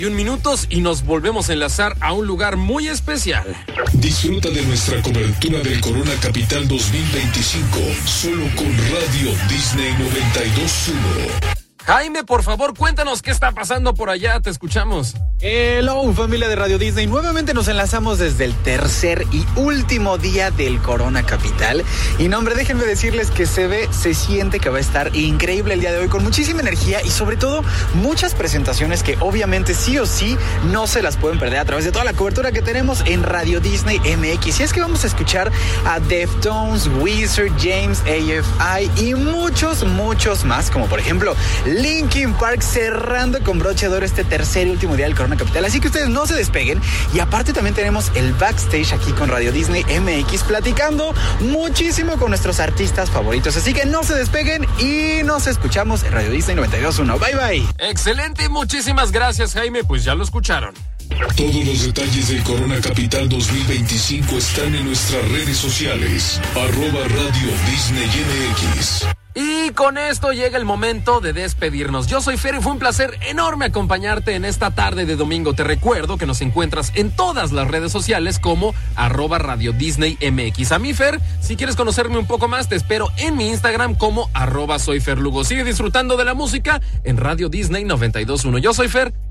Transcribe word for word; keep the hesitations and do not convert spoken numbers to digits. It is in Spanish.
y un minutos y nos volvemos a enlazar a un lugar muy especial. Disfruta de nuestra cobertura del Corona Capital dos mil veinticinco, solo con Radio Disney noventa y dos punto uno. Jaime, por favor, cuéntanos qué está pasando por allá, te escuchamos. Hello, familia de Radio Disney. Nuevamente nos enlazamos desde el tercer y último día del Corona Capital. Y no, hombre, déjenme decirles que se ve, se siente que va a estar increíble el día de hoy, con muchísima energía y sobre todo muchas presentaciones que obviamente sí o sí no se las pueden perder a través de toda la cobertura que tenemos en Radio Disney M X. Y es que vamos a escuchar a Deftones, Weezer, James, A F I y muchos, muchos más, como por ejemplo Linkin Park, cerrando con broche de oro este tercer y último día del Corona Capital. Así que ustedes no se despeguen. Y aparte también tenemos el backstage aquí con Radio Disney M X, platicando muchísimo con nuestros artistas favoritos. Así que no se despeguen y nos escuchamos en Radio Disney noventa y dos punto uno. Bye, bye. Excelente, muchísimas gracias, Jaime. Pues ya lo escucharon. Todos los detalles del Corona Capital dos mil veinticinco están en nuestras redes sociales. Arroba Radio Disney M X. Y con esto llega el momento de despedirnos. Yo soy Fer y fue un placer enorme acompañarte en esta tarde de domingo. Te recuerdo que nos encuentras en todas las redes sociales como arroba Radio Disney M X. A mí, Fer, si quieres conocerme un poco más, te espero en mi Instagram como arroba soy Fer Lugo. Sigue disfrutando de la música en Radio Disney noventa y dos punto uno. Yo soy Fer.